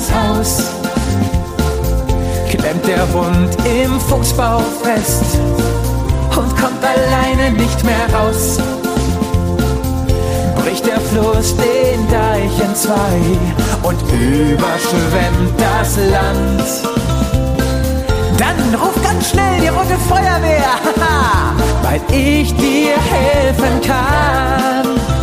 das Haus. Klemmt der Hund im Fuchsbau fest und kommt alleine nicht mehr raus. Bricht der Fluss den Deich in zwei und überschwemmt das Land. Dann ruf ganz schnell die Rote Feuerwehr, weil ich dir helfen kann.